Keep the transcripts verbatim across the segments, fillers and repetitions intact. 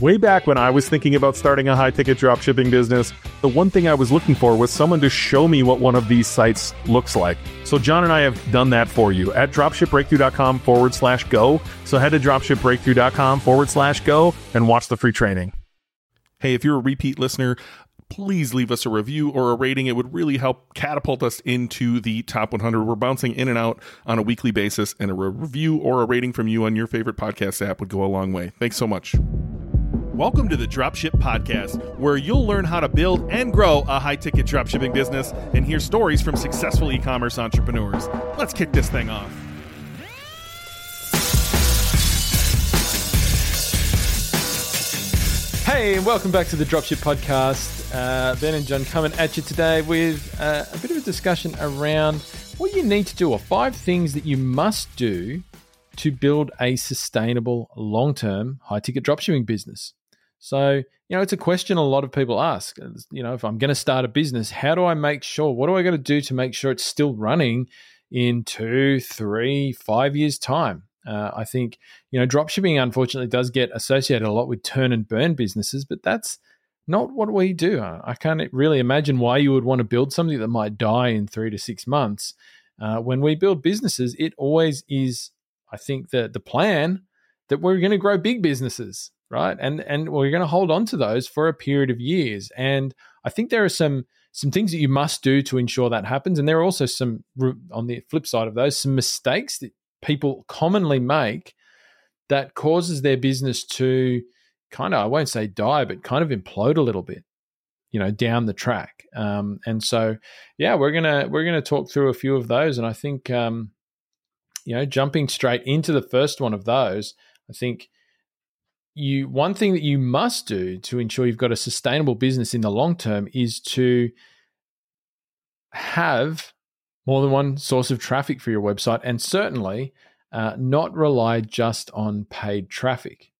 Way back when I was thinking about starting a high-ticket dropshipping business, the one thing I was looking for was someone to show me what one of these sites looks like. So John and I have done that for you at dropshipbreakthrough.com forward slash go. So head to dropshipbreakthrough.com forward slash go and watch the free training. Hey, if you're a repeat listener, please leave us a review or a rating. It would really help catapult us into the top one hundred. We're bouncing in and out on a weekly basis, and a re- review or a rating from you on your favorite podcast app would go a long way. Thanks so much. Welcome to the Dropship Podcast, where you'll learn how to build and grow a high-ticket dropshipping business and hear stories from successful e-commerce entrepreneurs. Let's kick this thing off. Hey, and welcome back to the Dropship Podcast. Uh, Ben and John coming at you today with uh, a bit of a discussion around what you need to do, or five things that you must do to build a sustainable, long-term, high-ticket dropshipping business. So, you know, it's a question a lot of people ask. You know, if I'm going to start a business, how do I make sure, what do I got to do to make sure it's still running in two, three, five years' time? Uh, I think, you know, dropshipping unfortunately does get associated a lot with turn and burn businesses, but that's not what we do. I can't really imagine why you would want to build something that might die in three to six months. Uh, when we build businesses, it always is, I think, the, the plan that we're going to grow big businesses, right? And and we're going to hold on to those for a period of years. And I think there are some some things that you must do to ensure that happens. And there are also some, on the flip side of those, some mistakes that people commonly make that causes their business to kind of, I won't say die, but kind of implode a little bit, you know, down the track. Um, and so, yeah, we're gonna we're gonna talk through a few of those. And I think, um, you know, jumping straight into the first one of those, I think you one thing that you must do to ensure you've got a sustainable business in the long term is to have more than one source of traffic for your website, and certainly uh, not rely just on paid traffic.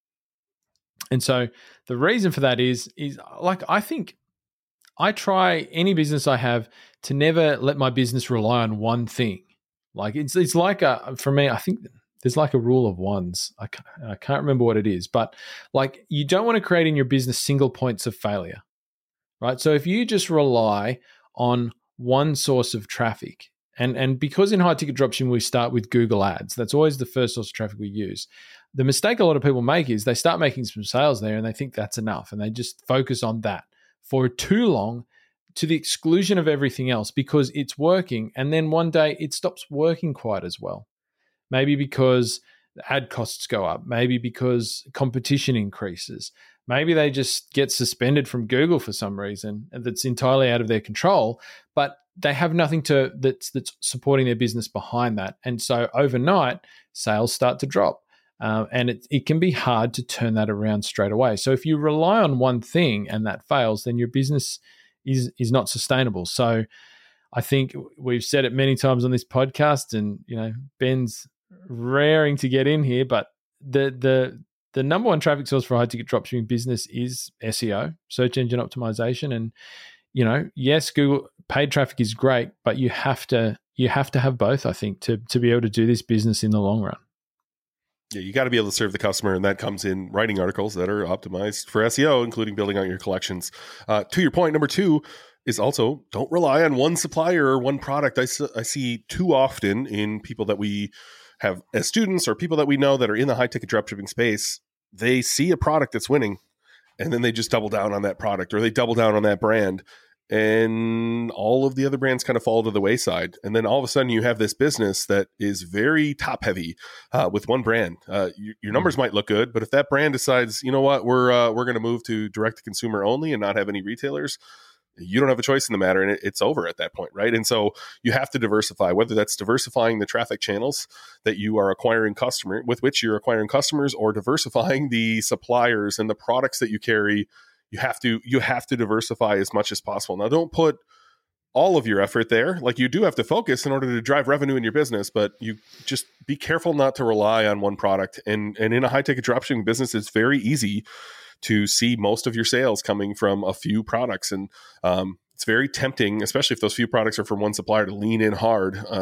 And so the reason for that is, is like, I think I try any business I have to never let my business rely on one thing. Like it's it's like a, for me, I think there's like a rule of ones. I can't, I can't remember what it is, but like you don't want to create in your business single points of failure, right? So if you just rely on one source of traffic, and and because in high ticket dropshipping we start with Google Ads, that's always the first source of traffic we use. The mistake a lot of people make is they start making some sales there and they think that's enough, and they just focus on that for too long, to the exclusion of everything else, because it's working, and then one day it stops working quite as well. Maybe because ad costs go up, maybe because competition increases, maybe they just get suspended from Google for some reason that's entirely out of their control, but they have nothing to that's that's supporting their business behind that. And so overnight, sales start to drop. Um, and it, it can be hard to turn that around straight away. So if you rely on one thing and that fails, then your business is is not sustainable. So I think we've said it many times on this podcast, and you know, Ben's raring to get in here, but the the the number one traffic source for a high ticket dropshipping business is S E O, search engine optimization. And you know, yes, Google paid traffic is great, but you have to you have to have both, I think, to to be able to do this business in the long run. Yeah, you got to be able to serve the customer, and that comes in writing articles that are optimized for S E O, including building out your collections. Uh, to your point, number two is also don't rely on one supplier or one product. I, I see too often in people that we have as students or people that we know that are in the high-ticket dropshipping space, they see a product that's winning, and then they just double down on that product, or they double down on that brand, and all of the other brands kind of fall to the wayside. And then all of a sudden you have this business that is very top heavy uh, with one brand. Uh, you, your numbers might look good, but if that brand decides, you know what, we're uh, we're going to move to direct to consumer only and not have any retailers, you don't have a choice in the matter, and it, it's over at that point, right? And so you have to diversify, whether that's diversifying the traffic channels that you are acquiring customer with which you're acquiring customers, or diversifying the suppliers and the products that you carry. You have to you have to diversify as much as possible. Now, don't put all of your effort there. Like, you do have to focus in order to drive revenue in your business, but you just be careful not to rely on one product. And and in a high ticket dropshipping business, it's very easy to see most of your sales coming from a few products. And um, it's very tempting, especially if those few products are from one supplier, to lean in hard. Um,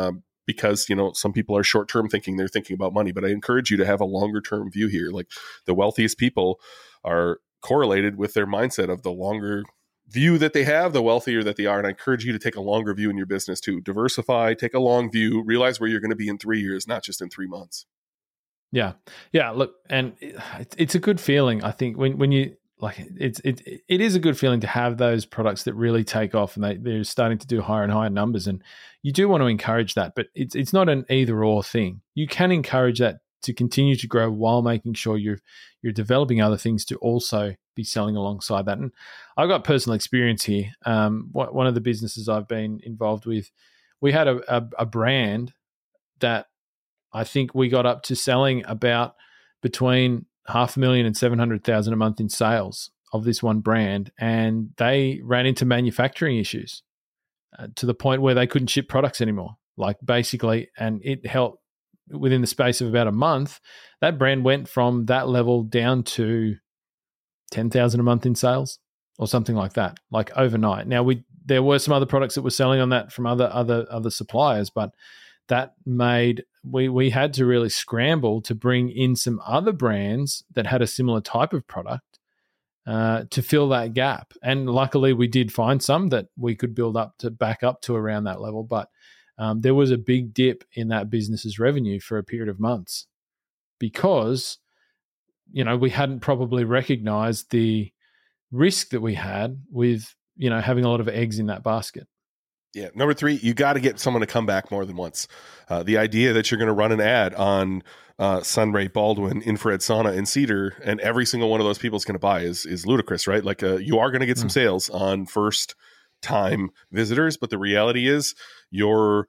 because, you know, some people are short-term thinking, they're thinking about money, but I encourage you to have a longer-term view here. Like the wealthiest people are correlated with their mindset of the longer view that they have, the wealthier that they are. And I encourage you to take a longer view in your business too. Diversify, take a long view, realize where you're going to be in three years, not just in three months. Yeah. Yeah. Look, and it's, it's a good feeling. I think when, when you like, it's, it, it is a good feeling to have those products that really take off and they, they're starting to do higher and higher numbers. And you do want to encourage that, but it's, it's not an either or thing. You can encourage that to continue to grow while making sure you're, you're developing other things to also be selling alongside that. And I've got personal experience here. Um, one of the businesses I've been involved with, we had a, a, a brand that I think we got up to selling about between half a million and seven hundred thousand a month in sales of this one brand, and they ran into manufacturing issues uh, to the point where they couldn't ship products anymore. Like basically, and it helped within the space of about a month. That brand went from that level down to ten thousand a month in sales or something like that, like overnight. Now we there were some other products that were selling on that from other other other suppliers, but that made we we had to really scramble to bring in some other brands that had a similar type of product uh, to fill that gap. And luckily, we did find some that we could build up to back up to around that level. But um, there was a big dip in that business's revenue for a period of months because, you know, we hadn't probably recognized the risk that we had with, you know, having a lot of eggs in that basket. Yeah. Number three, you got to get someone to come back more than once. Uh, the idea that you're going to run an ad on uh, Sunray, Baldwin, Infrared Sauna, and Cedar, and every single one of those people is going to buy is is ludicrous, right? Like uh, you are going to get some mm. sales on first time visitors, but the reality is your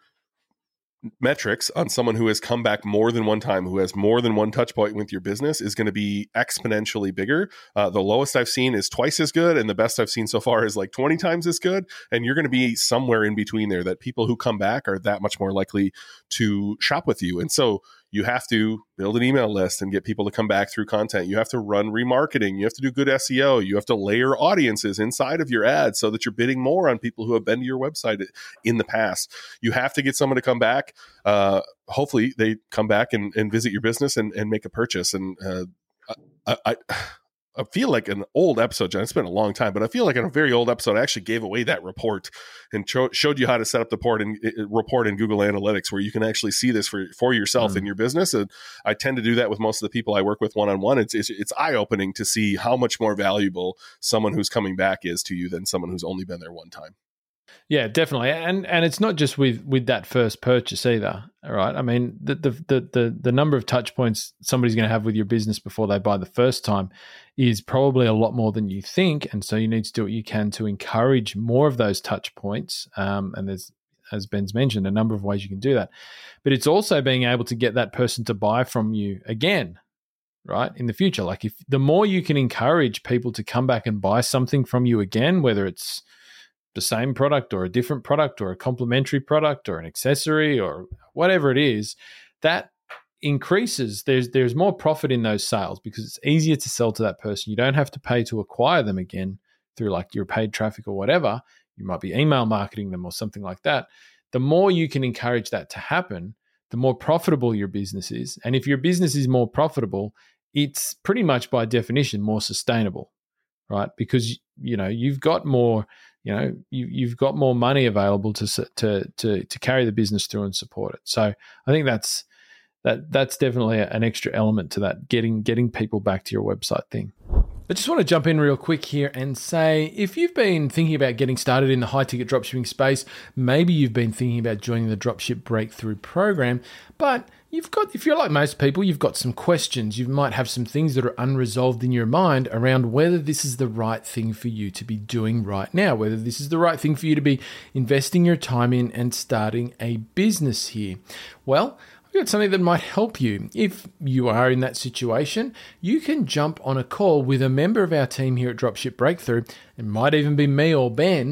metrics on someone who has come back more than one time, who has more than one touch point with your business, is going to be exponentially bigger. Uh, the lowest I've seen is twice as good, and the best I've seen so far is like twenty times as good. And you're going to be somewhere in between there, that people who come back are that much more likely to shop with you. And so you have to build an email list and get people to come back through content. You have to run remarketing. You have to do good S E O. You have to layer audiences inside of your ads so that you're bidding more on people who have been to your website in the past. You have to get someone to come back. Uh, hopefully they come back and, and visit your business and, and make a purchase. And uh, I, I, I feel like an old episode, John, it's been a long time, but I feel like in a very old episode, I actually gave away that report and cho- showed you how to set up the port and uh, report in Google Analytics, where you can actually see this for, for yourself mm. in your business. And I tend to do that with most of the people I work with one-on-one. It's, it's, it's eye-opening to see how much more valuable someone who's coming back is to you than someone who's only been there one time. Yeah, definitely. And and it's not just with with that first purchase either. All right. I mean, the the the the, the number of touch points somebody's going to have with your business before they buy the first time is probably a lot more than you think. And so you need to do what you can to encourage more of those touch points. Um, and there's, as Ben's mentioned, a number of ways you can do that. But it's also being able to get that person to buy from you again, right, in the future. Like if the more you can encourage people to come back and buy something from you again, whether it's the same product or a different product or a complementary product or an accessory or whatever it is, that increases. There's there's more profit in those sales because it's easier to sell to that person. You don't have to pay to acquire them again through like your paid traffic or whatever. You might be email marketing them or something like that. The more you can encourage that to happen, the more profitable your business is. And if your business is more profitable, it's pretty much by definition more sustainable, right? Because, you know, you've got more You know, you, you've got more money available to to to to carry the business through and support it. So I think that's that that's definitely an extra element to that getting getting people back to your website thing. I just want to jump in real quick here and say, if you've been thinking about getting started in the high-ticket dropshipping space, maybe you've been thinking about joining the Dropship Breakthrough program, but you've got, if you're like most people, you've got some questions. You might have some things that are unresolved in your mind around whether this is the right thing for you to be doing right now, whether this is the right thing for you to be investing your time in and starting a business here. Well, I've got something that might help you. If you are in that situation, you can jump on a call with a member of our team here at Dropship Breakthrough. It might even be me or Ben,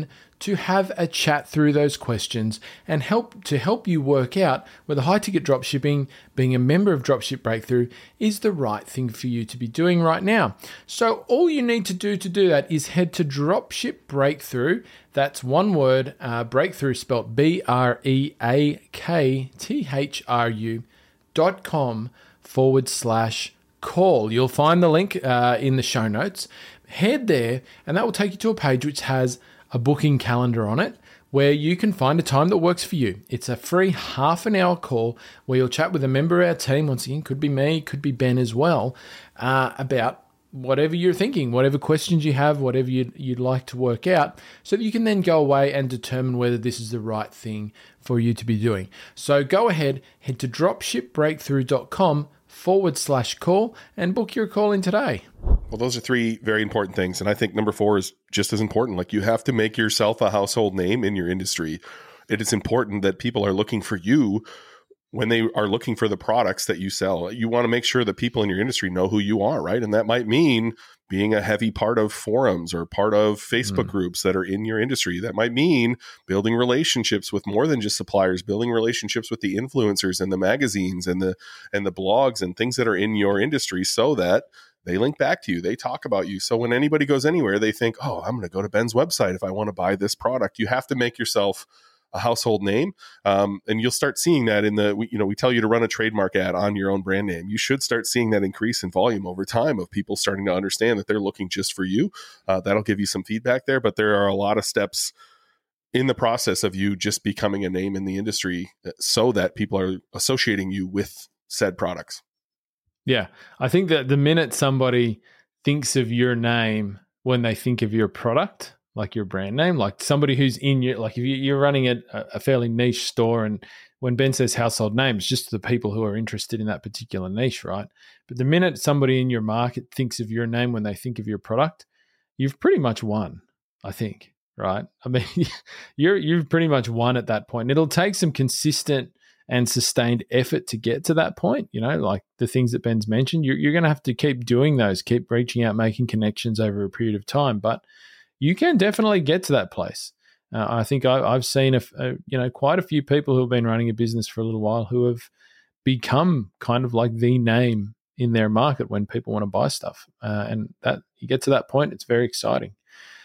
to have a chat through those questions and help to help you work out whether high ticket dropshipping, being a member of Dropship Breakthrough, is the right thing for you to be doing right now. So all you need to do to do that is head to Dropship Breakthrough. That's one word, uh, breakthrough spelled B R E A K T H R U dot com forward slash call. You'll find the link uh, in the show notes. Head there and that will take you to a page which has a booking calendar on it where you can find a time that works for you. It's a free half an hour call where you'll chat with a member of our team. Once again, could be me, could be Ben as well, uh, about whatever you're thinking, whatever questions you have, whatever you'd, you'd like to work out, so that you can then go away and determine whether this is the right thing for you to be doing. So go ahead, head to dropshipbreakthrough.com forward slash call and book your call in today. Well, those are three very important things. And I think number four is just as important. Like, you have to make yourself a household name in your industry. It is important that people are looking for you when they are looking for the products that you sell. You want to make sure that people in your industry know who you are, right? And that might mean being a heavy part of forums or part of Facebook mm. groups that are in your industry. That might mean building relationships with more than just suppliers, building relationships with the influencers and the magazines and the and the blogs and things that are in your industry, so that they link back to you. They talk about you. So when anybody goes anywhere, they think, oh, I'm going to go to Ben's website if I want to buy this product. You have to make yourself a household name. Um, and you'll start seeing that in the, we, you know, we tell you to run a trademark ad on your own brand name. You should start seeing that increase in volume over time of people starting to understand that they're looking just for you. Uh, that'll give you some feedback there, but there are a lot of steps in the process of you just becoming a name in the industry so that people are associating you with said products. Yeah. I think that the minute somebody thinks of your name when they think of your product, like your brand name, like somebody who's in your, like if you're running a, a fairly niche store, and when Ben says household names, just the people who are interested in that particular niche, right? But the minute somebody in your market thinks of your name when they think of your product, you've pretty much won, I think, right? I mean, you're, you've pretty much won at that point. It'll take some consistent and sustained effort to get to that point, you know, like the things that Ben's mentioned. You're, you're going to have to keep doing those, keep reaching out, making connections over a period of time, but you can definitely get to that place. Uh, I think I, I've seen a, a, you know, quite a few people who have been running a business for a little while who have become kind of like the name in their market when people want to buy stuff. Uh, and that you get to that point, it's very exciting.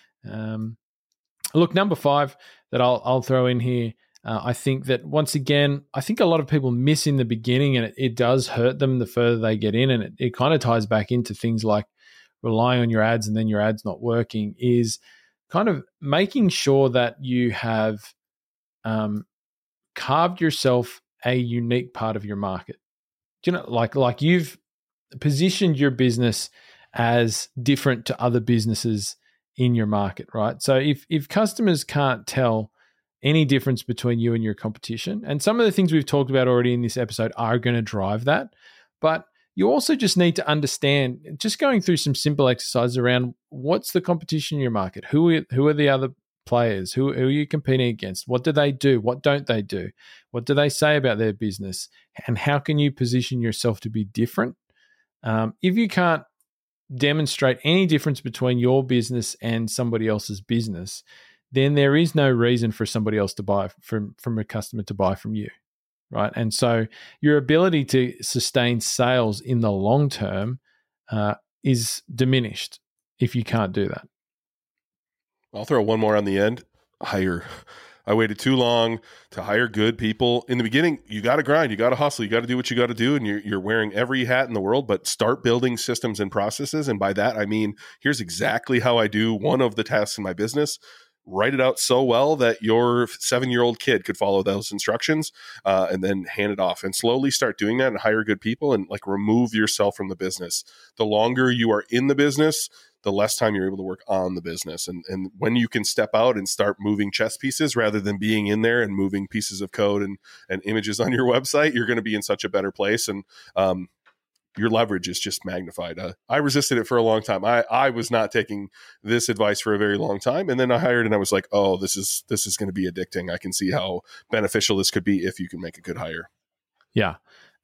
Um, look, number five that I'll I'll throw in here. Uh, I think that once again, I think a lot of people miss in the beginning, and it, it does hurt them the further they get in, and it, it kind of ties back into things like relying on your ads and then your ads not working, is kind of making sure that you have um, carved yourself a unique part of your market. Do you know, like like you've positioned your business as different to other businesses in your market, right? So if if customers can't tell any difference between you and your competition, and some of the things we've talked about already in this episode are going to drive that, but you also just need to understand, just going through some simple exercises around what's the competition in your market, who are, who are the other players, who, who are you competing against, what do they do, what don't they do, what do they say about their business, and how can you position yourself to be different? Um, if you can't demonstrate any difference between your business and somebody else's business, then there is no reason for somebody else to buy from, from a customer to buy from you. Right. And so your ability to sustain sales in the long term uh, is diminished if you can't do that. I'll throw one more on the end. Hire. I waited too long to hire good people. In the beginning, you got to grind, you got to hustle, you got to do what you got to do, and you're, you're wearing every hat in the world, but start building systems and processes. And by that, I mean, here's exactly how I do one of the tasks in my business. Write it out so well that your seven-year-old kid could follow those instructions, uh, and then hand it off, and slowly start doing that and hire good people and like remove yourself from the business. The longer you are in the business, the less time you're able to work on the business. And, and when you can step out and start moving chess pieces rather than being in there and moving pieces of code and, and images on your website, you're going to be in such a better place. And, um, your leverage is just magnified. Uh, I resisted it for a long time. I, I was not taking this advice for a very long time. And then I hired and I was like, oh, this is, this is going to be addicting. I can see how beneficial this could be if you can make a good hire. Yeah.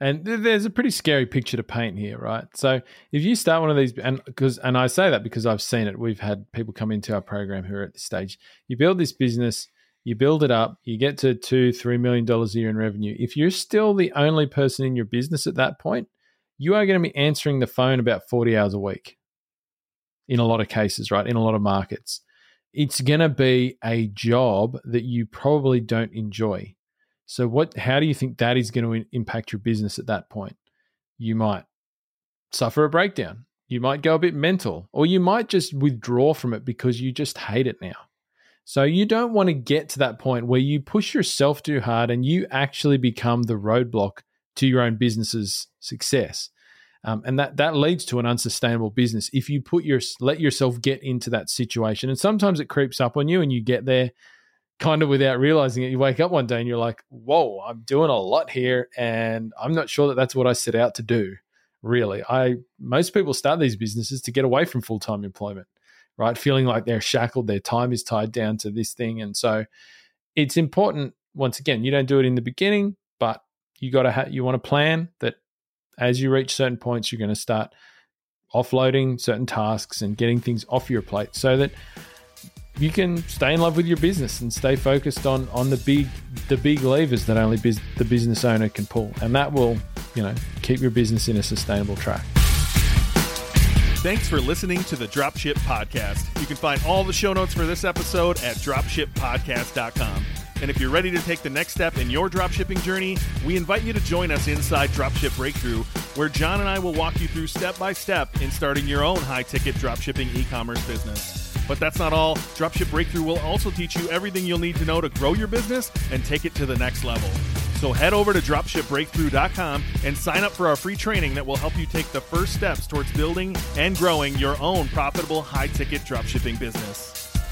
And there's a pretty scary picture to paint here, right? So if you start one of these, and because and I say that because I've seen it. We've had people come into our program who are at this stage. You build this business, you build it up, you get to two, three million dollars a year in revenue. If you're still the only person in your business at that point, you are going to be answering the phone about forty hours a week. In a lot of cases, right? In a lot of markets, it's going to be a job that you probably don't enjoy. So what? How do you think that is going to impact your business at that point? You might suffer a breakdown. You might go a bit mental, or you might just withdraw from it because you just hate it now. So you don't want to get to that point where you push yourself too hard and you actually become the roadblock to your own business's success. Um, and that that leads to an unsustainable business if you put your let yourself get into that situation. And sometimes it creeps up on you and you get there kind of without realizing it. You wake up one day and you're like, whoa, I'm doing a lot here and I'm not sure that that's what I set out to do, really. I Most people start these businesses to get away from full-time employment, right? Feeling like they're shackled, their time is tied down to this thing. And so it's important, once again, you don't do it in the beginning, but you got to ha- you want to plan that as you reach certain points, you're going to start offloading certain tasks and getting things off your plate so that you can stay in love with your business and stay focused on on the big the big levers that only biz, the business owner can pull, and that will, you know, keep your business in a sustainable track. Thanks for listening to the Dropship Podcast. You can find all the show notes for this episode at dropship podcast dot com. And if you're ready to take the next step in your dropshipping journey, we invite you to join us inside Dropship Breakthrough, where John and I will walk you through step by step in starting your own high-ticket dropshipping e-commerce business. But that's not all. Dropship Breakthrough will also teach you everything you'll need to know to grow your business and take it to the next level. So head over to dropship breakthrough dot com and sign up for our free training that will help you take the first steps towards building and growing your own profitable high-ticket dropshipping business.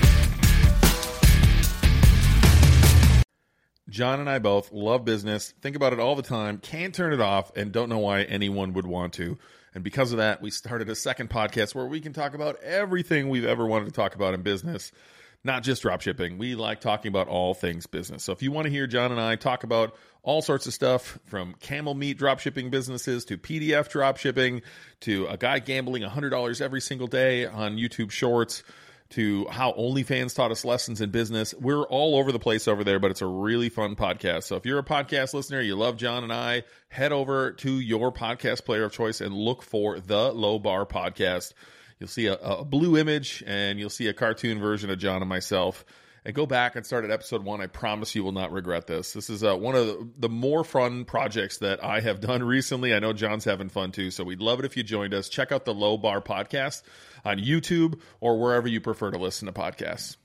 John and I both love business, think about it all the time, can't turn it off, and don't know why anyone would want to. And because of that, we started a second podcast where we can talk about everything we've ever wanted to talk about in business, not just dropshipping. We like talking about all things business. So if you want to hear John and I talk about all sorts of stuff, from camel meat dropshipping businesses to P D F dropshipping to a guy gambling one hundred dollars every single day on YouTube Shorts, to how OnlyFans taught us lessons in business. We're all over the place over there, but it's a really fun podcast. So if you're a podcast listener, you love John and I, head over to your podcast player of choice and look for the Low Bar Podcast. You'll see a, a blue image and you'll see a cartoon version of John and myself. And go back and start at episode one. I promise you will not regret this. This is uh, one of the, the more fun projects that I have done recently. I know John's having fun too, so we'd love it if you joined us. Check out the Low Bar Podcast on YouTube or wherever you prefer to listen to podcasts.